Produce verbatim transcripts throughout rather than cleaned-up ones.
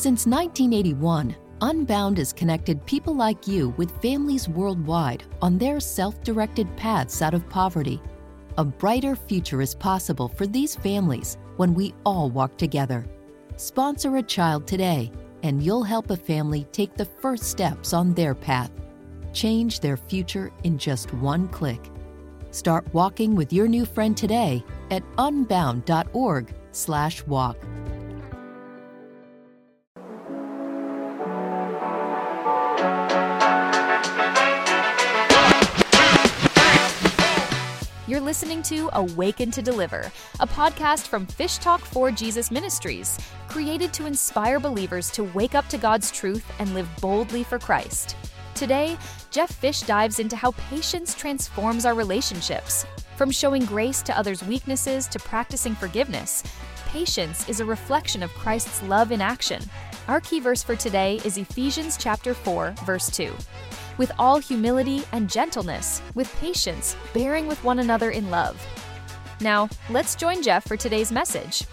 Since nineteen eighty-one, Unbound has connected people like you with families worldwide on their self-directed paths out of poverty. A brighter future is possible for these families when we all walk together. Sponsor a child today, and you'll help a family take the first steps on their path. Change their future in just one click. Start walking with your new friend today at unbound.org slash walk. You're listening to Awaken to Deliver, a podcast from Fish Talk for Jesus Ministries, created to inspire believers to wake up to God's truth and live boldly for Christ. Today, Jeff Fish dives into how patience transforms our relationships. From showing grace to others' weaknesses to practicing forgiveness, patience is a reflection of Christ's love in action. Our key verse for today is Ephesians chapter four, verse two. With all humility and gentleness, with patience, bearing with one another in love. Now, let's join Jeff for today's message.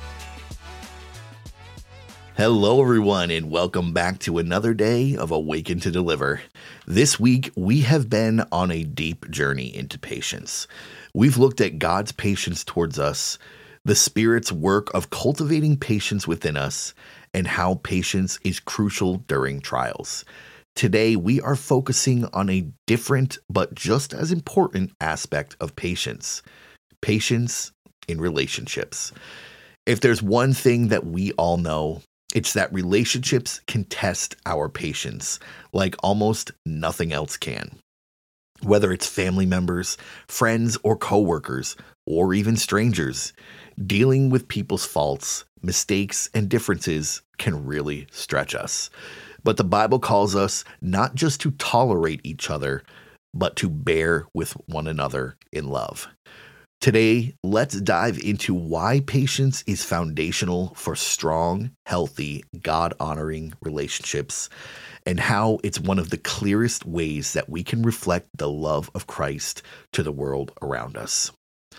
Hello, everyone, and welcome back to another day of Awaken to Deliver. This week, we have been on a deep journey into patience. We've looked at God's patience towards us, the Spirit's work of cultivating patience within us, and how patience is crucial during trials. Today, we are focusing on a different but just as important aspect of patience, patience in relationships. If there's one thing that we all know, it's that relationships can test our patience like almost nothing else can. Whether it's family members, friends, or coworkers, or even strangers, dealing with people's faults, mistakes, and differences can really stretch us. But the Bible calls us not just to tolerate each other, but to bear with one another in love. Today, let's dive into why patience is foundational for strong, healthy, God-honoring relationships, and how it's one of the clearest ways that we can reflect the love of Christ to the world around us.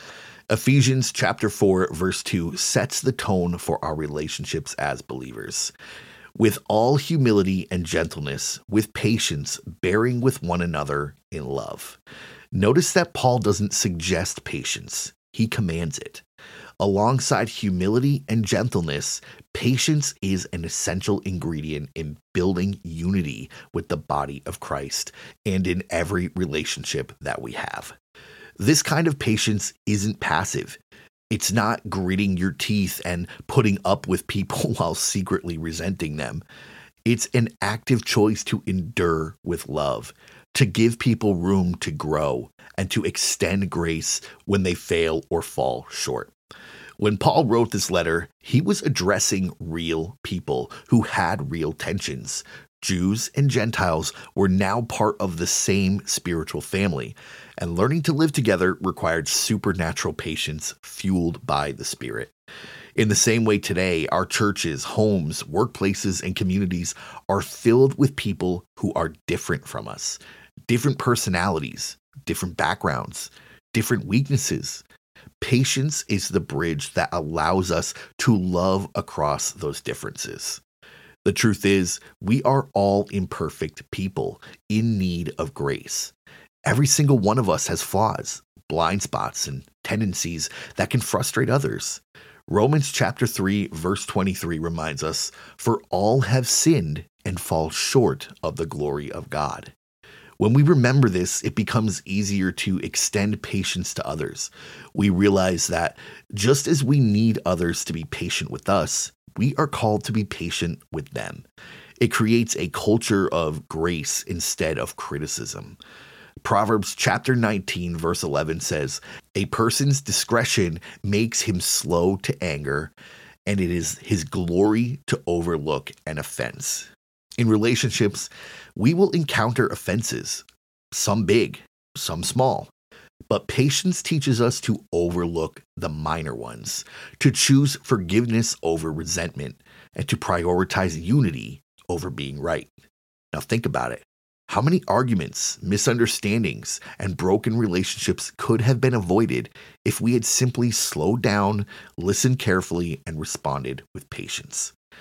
Ephesians chapter four, verse two sets the tone for our relationships as believers. With all humility and gentleness, with patience, bearing with one another in love. Notice that Paul doesn't suggest patience, he commands it. Alongside humility and gentleness, patience is an essential ingredient in building unity with the body of Christ and in every relationship that we have. This kind of patience isn't passive. It's not gritting your teeth and putting up with people while secretly resenting them. It's an active choice to endure with love, to give people room to grow, and to extend grace when they fail or fall short. When Paul wrote this letter, he was addressing real people who had real tensions. Jews and Gentiles were now part of the same spiritual family, and learning to live together required supernatural patience fueled by the Spirit. In the same way today, our churches, homes, workplaces, and communities are filled with people who are different from us, different personalities, different backgrounds, different weaknesses. Patience is the bridge that allows us to love across those differences. The truth is, we are all imperfect people in need of grace. Every single one of us has flaws, blind spots, and tendencies that can frustrate others. Romans chapter three, verse twenty-three reminds us, "For all have sinned and fall short of the glory of God." When we remember this, it becomes easier to extend patience to others. We realize that just as we need others to be patient with us, we are called to be patient with them. It creates a culture of grace instead of criticism. Proverbs chapter nineteen, verse eleven says, "A person's discretion makes him slow to anger, and it is his glory to overlook an offense." In relationships, we will encounter offenses, some big, some small. But patience teaches us to overlook the minor ones, to choose forgiveness over resentment, and to prioritize unity over being right. Now think about it. How many arguments, misunderstandings, and broken relationships could have been avoided if we had simply slowed down, listened carefully, and responded with patience?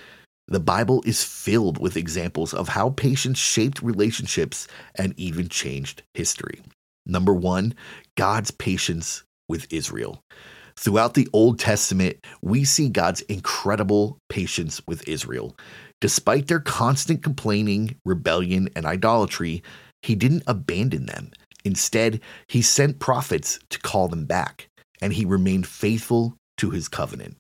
The Bible is filled with examples of how patience shaped relationships and even changed history. Number one, God's patience with Israel. Throughout the Old Testament, we see God's incredible patience with Israel. Despite their constant complaining, rebellion, and idolatry, he didn't abandon them. Instead, he sent prophets to call them back, and he remained faithful to his covenant.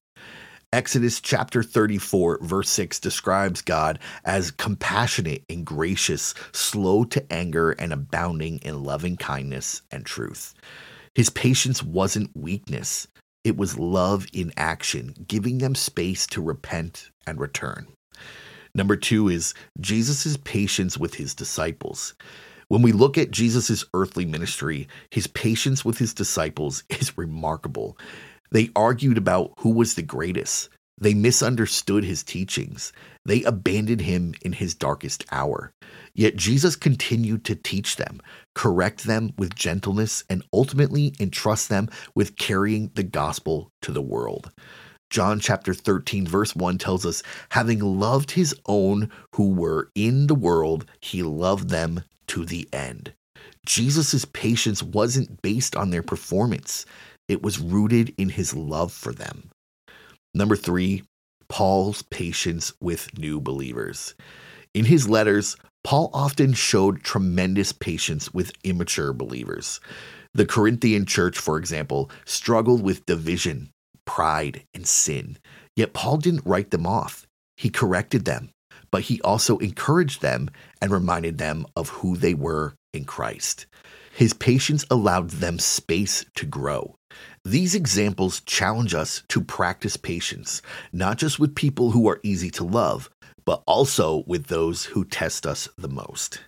Exodus chapter thirty-four, verse six describes God as compassionate and gracious, slow to anger, and abounding in loving kindness and truth. His patience wasn't weakness. It was love in action, giving them space to repent and return. Number two is Jesus' patience with his disciples. When we look at Jesus' earthly ministry, his patience with his disciples is remarkable. They argued about who was the greatest. They misunderstood his teachings. They abandoned him in his darkest hour. Yet Jesus continued to teach them, correct them with gentleness, and ultimately entrust them with carrying the gospel to the world. John chapter thirteen, verse one tells us, having loved his own who were in the world, he loved them to the end. Jesus' patience wasn't based on their performance. It was rooted in his love for them. Number three, Paul's patience with new believers. In his letters, Paul often showed tremendous patience with immature believers. The Corinthian church, for example, struggled with division, pride, and sin. Yet Paul didn't write them off. He corrected them, but he also encouraged them and reminded them of who they were in Christ. His patience allowed them space to grow. These examples challenge us to practice patience, not just with people who are easy to love, but also with those who test us the most.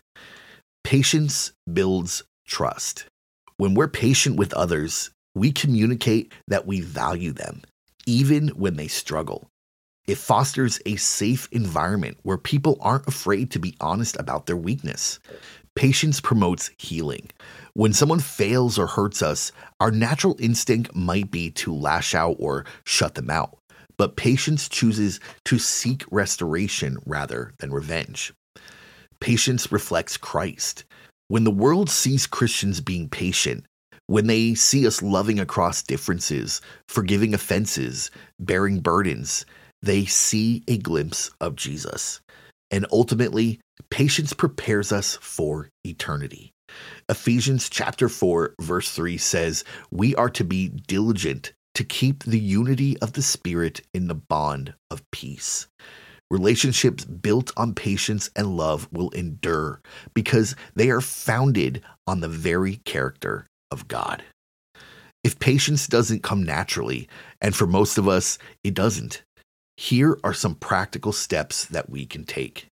Patience builds trust. When we're patient with others, we communicate that we value them, even when they struggle. It fosters a safe environment where people aren't afraid to be honest about their weakness. Patience promotes healing. When someone fails or hurts us, our natural instinct might be to lash out or shut them out. But patience chooses to seek restoration rather than revenge. Patience reflects Christ. When the world sees Christians being patient, when they see us loving across differences, forgiving offenses, bearing burdens, they see a glimpse of Jesus. And ultimately, patience prepares us for eternity. Ephesians chapter four, verse three says, we are to be diligent to keep the unity of the Spirit in the bond of peace. Relationships built on patience and love will endure because they are founded on the very character of God. If patience doesn't come naturally, and for most of us, it doesn't, here are some practical steps that we can take.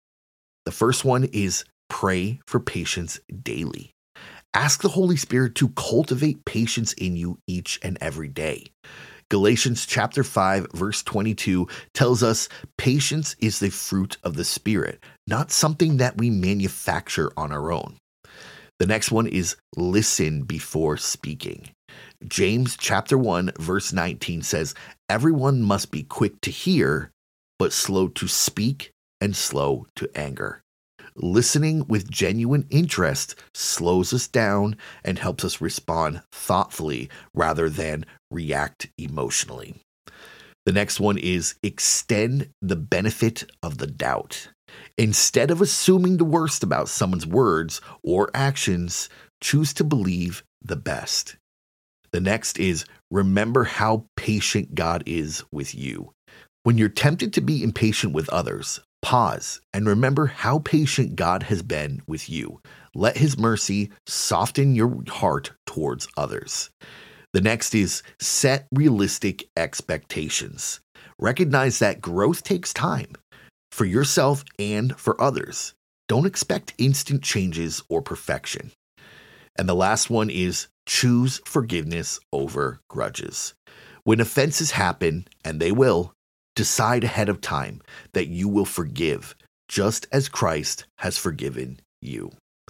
The first one is pray for patience daily. Ask the Holy Spirit to cultivate patience in you each and every day. Galatians chapter five, verse twenty-two tells us patience is the fruit of the Spirit, not something that we manufacture on our own. The next one is listen before speaking. James chapter one, verse nineteen says, everyone must be quick to hear, but slow to speak and slow to anger. Listening with genuine interest slows us down and helps us respond thoughtfully rather than react emotionally. The next one is extend the benefit of the doubt. Instead of assuming the worst about someone's words or actions, choose to believe the best. The next is remember how patient God is with you. When you're tempted to be impatient with others, pause and remember how patient God has been with you. Let his mercy soften your heart towards others. The next is set realistic expectations. Recognize that growth takes time for yourself and for others. Don't expect instant changes or perfection. And the last one is choose forgiveness over grudges. When offenses happen, and they will, decide ahead of time that you will forgive, just as Christ has forgiven you.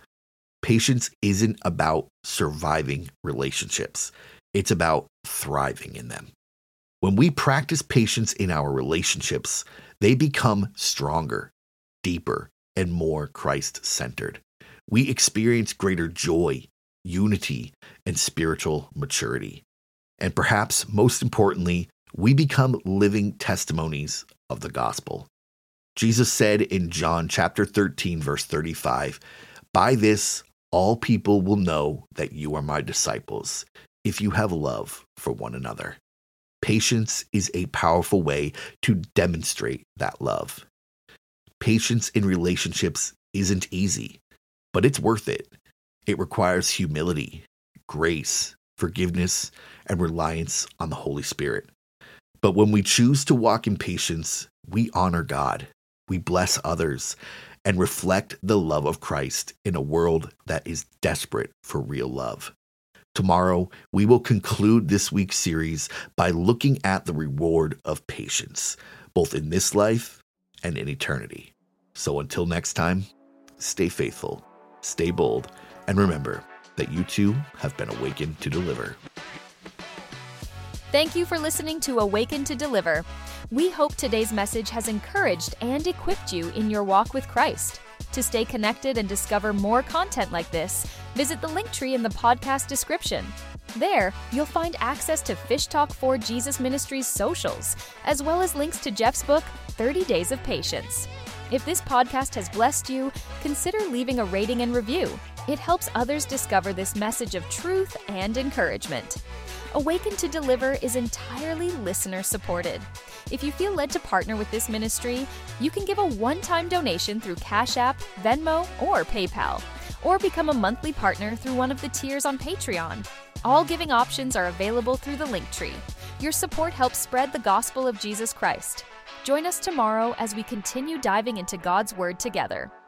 Patience isn't about surviving relationships. It's about thriving in them. When we practice patience in our relationships, they become stronger, deeper, and more Christ-centered. We experience greater joy, unity, and spiritual maturity. And perhaps most importantly, we become living testimonies of the gospel. Jesus said in John chapter thirteen, verse thirty-five, "By this all people will know that you are my disciples, if you have love for one another." Patience is a powerful way to demonstrate that love. Patience in relationships isn't easy, but it's worth it. It requires humility, grace, forgiveness, and reliance on the Holy Spirit. But when we choose to walk in patience, we honor God, we bless others, and reflect the love of Christ in a world that is desperate for real love. Tomorrow, we will conclude this week's series by looking at the reward of patience, both in this life and in eternity. So until next time, stay faithful, stay bold, and remember that you too have been awakened to deliver. Thank you for listening to Awaken to Deliver. We hope today's message has encouraged and equipped you in your walk with Christ. To stay connected and discover more content like this, visit the link tree in the podcast description. There, you'll find access to Fish Talk for Jesus Ministries socials, as well as links to Jeff's book, thirty days of Patience. If this podcast has blessed you, consider leaving a rating and review. It helps others discover this message of truth and encouragement. Awaken to Deliver is entirely listener-supported. If you feel led to partner with this ministry, you can give a one-time donation through Cash App, Venmo, or PayPal, or become a monthly partner through one of the tiers on Patreon. All giving options are available through the link tree. Your support helps spread the gospel of Jesus Christ. Join us tomorrow as we continue diving into God's Word together.